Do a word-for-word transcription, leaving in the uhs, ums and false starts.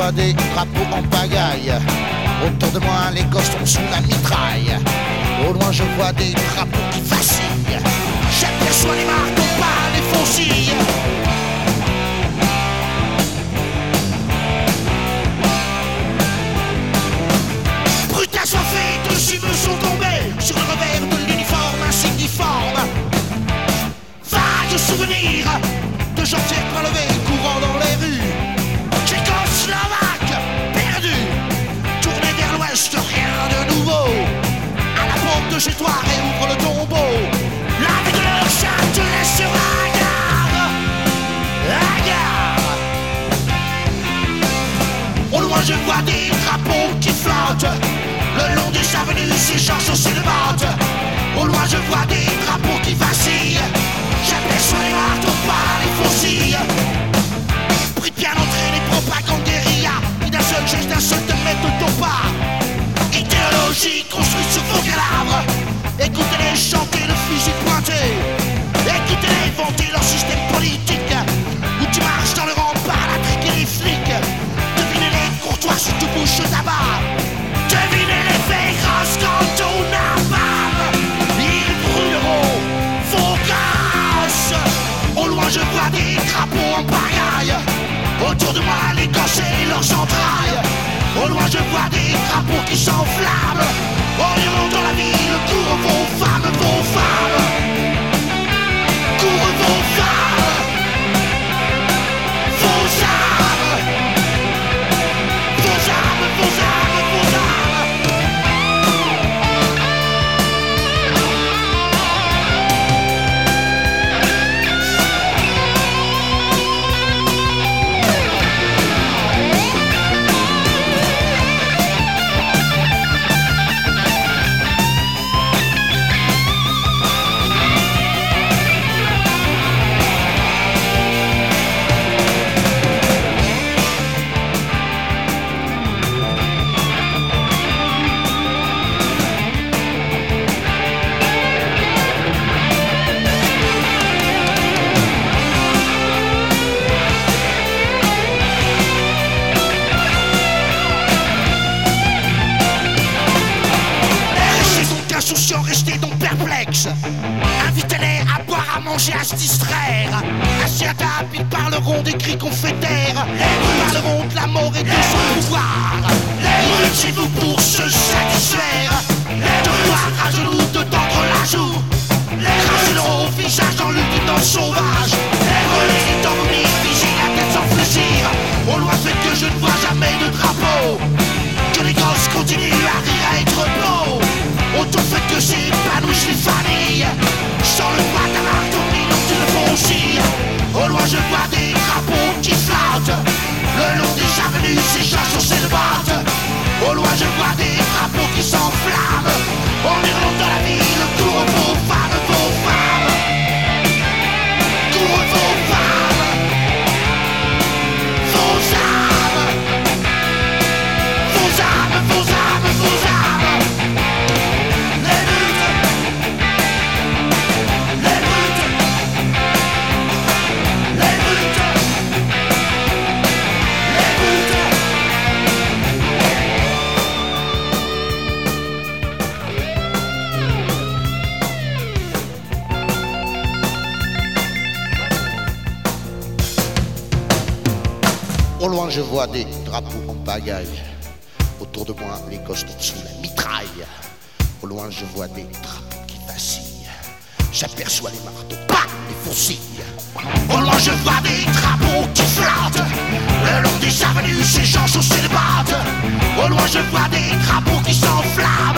vois des drapeaux en pagaille. Autour de moi, les gosses sont sous la mitraille. Au loin, je vois des drapeaux qui vacillent. J'aperçois les marteaux, pas les faucilles. Brutal soifé de cibles sont tombés sur le revers de l'uniforme insigniforme. Vagues souvenirs de gens fiers bras levés courant dans les rues. Tchécoslovaques perdus, tournés vers l'ouest, rien de nouveau. À la porte de chez toi, réouvre le tombeau. La vie de leur chat te laissera hagard, hagard. Au loin je vois des drapeaux qui flottent le long des avenues, ces gens chaussés de bottes. Au loin je vois des drapeaux qui vacillent. J'aperçois les marteaux par les faucilles. Pris de bien entraîné, propagande guérilla, qui d'un seul geste, d'un seul te mettent au pas. Idéologie construite sur vos cadavres. Écoutez-les chanter le fusil pointé. Écoutez-les vanter leur système politique. Où tu marches dans le rempart, la trique et les flics. Devinez-les courtois sous tout bouche tabac. Devinez les féroces quand on napalm. Ils brûleront vos gosses. Au loin je vois des drapeaux en pagaille. Autour de moi les gosses et leurs entrailles. Au loin je vois des drapeaux qui s'enflamment. En hurlant dans la ville, courent vos femmes, vos femmes. Courent vos femmes. Vos âmes. Vos âmes, vos âmes, vos âmes. Insouciants, restez donc perplexes. Invitez-les à boire, à manger, à se distraire. Assis à table, ils parleront des cris qu'on fait taire. Ils parleront de la mort et de son pouvoir. Inutile-vous pour se satisfaire de voir à genoux, de tendre la joue. Cracher au visage dans l'ultime danse sauvage. Relais dans vos lits, vigile la tête sans fléchir. Au loin fait que je ne vois jamais de drapeau. Que les gosses continuent à rire, à être beaux. Autour fait que s'épanouissent les familles. Sans le poids d'un marteau, non tu le fais aussi. Au loin je vois des drapeaux qui flottent le long des avenues, ces gens chaussés de bottes. Au loin je vois des drapeaux qui s'enflamment. En hurlant dans la ville, courent vos femmes, vos femmes. Courent vos femmes. Vos âmes. Vos âmes, vos âmes, vos âmes. Au loin je vois des drapeaux en pagaille. Autour de moi les gosses tombent sous la mitraille. Au loin je vois des drapeaux qui vacillent. J'aperçois les marteaux, pas les faucilles. Au loin je vois des drapeaux qui flottent le long des avenues, ces gens chaussés de bottes. Au loin je vois des drapeaux qui s'enflamment.